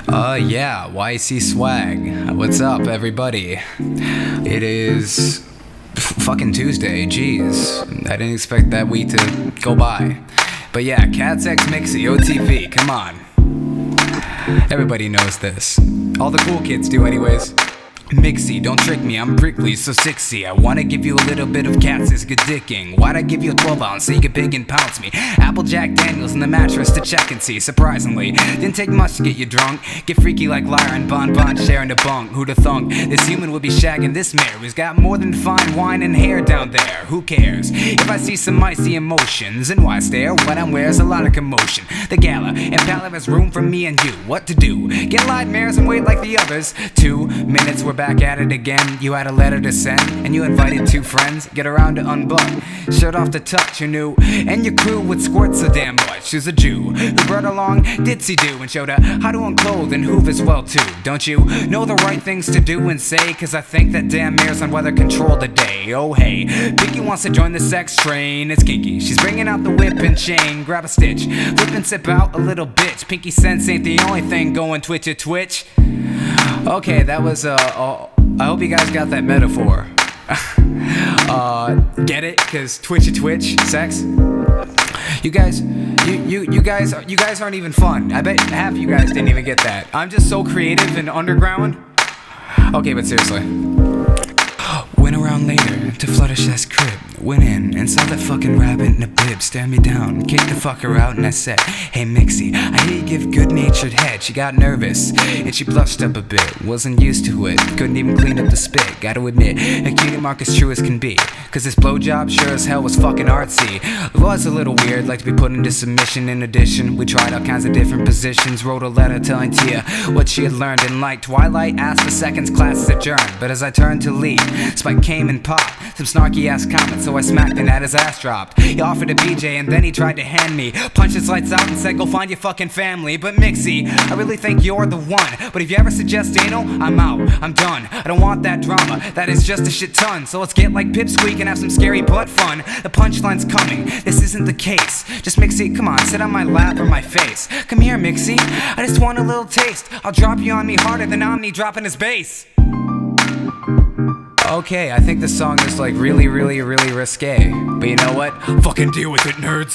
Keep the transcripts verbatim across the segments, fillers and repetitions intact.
Uh, yeah, Y C Swag. What's up, everybody? It is f- fucking Tuesday. Jeez, I didn't expect that week to go by. But yeah, Cats X Mixie, O T V, come on. Everybody knows this. All the cool kids do, anyways. Mixie, don't trick me, I'm prickly, so sixty. I wanna give you a little bit of Cat's good dicking. Why'd I give you a twelve ounce so you could big and pounce me? Apple Jack Daniels in the mattress to check and see. Surprisingly, didn't take much to get you drunk. Get freaky like Lyra and Bon Bon sharing a bunk. Who'da thunk this human would be shagging this mare who's got more than fine wine and hair down there? Who cares? If I see some icy emotions, and why stare? What I'm wearing's a lot of commotion. The gala and palette has room for me and you. What to do? Get live mares and wait like the others. Two minutes we're back at it again. You had a letter to send, and you invited two friends. Get around to unbuck, shirt off to touch, you knew. And your crew would squirt so damn much. She's a Jew who brought along Ditsy Do and showed her how to unclothe and hoove as well too. Don't you know the right things to do and say? Cause I think that damn mare's on weather control today. Oh hey, Pinky wants to join the sex train. It's kinky, she's bringing out the whip and chain. Grab a stitch, flip and sip out a little bitch. Pinky sense ain't the only thing going twitch a twitch. Okay, that was uh, uh I hope you guys got that metaphor. uh, get it? Cause twitchy twitch, sex. You guys, you you you guys, you guys aren't even fun. I bet half of you guys didn't even get that. I'm just so creative and underground. Okay, but seriously. Went around later to Fluttershy's crib. Went in and saw that fucking rabbit in a bib stare me down, kicked the fucker out, and I said, hey Mixie, I hear you give good-natured head. She got nervous and she blushed up a bit. Wasn't used to it, couldn't even clean up the spit. Gotta admit, a cutie mark as true as can be. Cause this blowjob sure as hell was fucking artsy. It was a little weird, like to be put into submission. In addition, we tried all kinds of different positions. Wrote a letter telling Tia what she had learned and liked. Twilight asked for seconds, classes adjourned. But as I turned to leave, Spike came and popped some snarky ass comments, so I smacked and at his ass dropped. He offered a B J and then he tried to hand me. Punched his lights out and said go find your fucking family. But Mixie, I really think you're the one. But if you ever suggest anal, I'm out, I'm done. I don't want that drama, that is just a shit ton. So let's get like Pipsqueak and have some scary butt fun. The punchline's coming, this isn't the case. Just Mixie, come on, sit on my lap or my face. Come here Mixie, I just want a little taste. I'll drop you on me harder than Omni dropping his bass. Okay, I think this song is like really, really, really risque. But you know what? Fucking deal with it, nerds.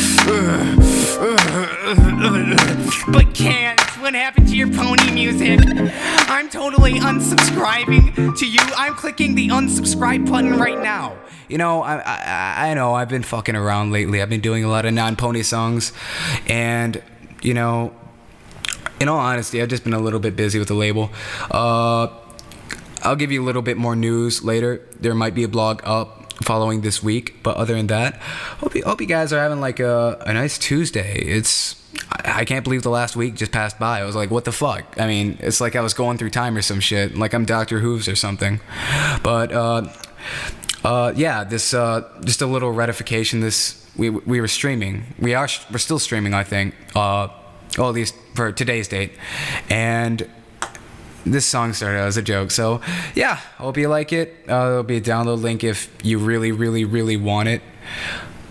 But can't. What happened to your pony music? I'm totally unsubscribing to you. I'm clicking the unsubscribe button right now. You know, I, I, I know I've been fucking around lately. I've been doing a lot of non-pony songs. And, you know, in all honesty, I've just been a little bit busy with the label. Uh... I'll give you a little bit more news later. There might be a blog up following this week, but other than that, hope you, hope you guys are having like a, a nice Tuesday. It's I, I can't believe the last week just passed by. I was like, what the fuck? I mean, it's like I was going through time or some shit, like I'm Doctor Who's or something. But uh, uh, yeah, this uh, just a little ratification. This we we were streaming. We are we're still streaming, I think. Uh, well, at least for today's date, and this song started as a joke, so yeah, hope you like it. Uh, there'll be a download link if you really, really, really want it.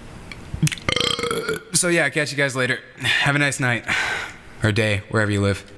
So yeah, catch you guys later. Have a nice night, or day, wherever you live.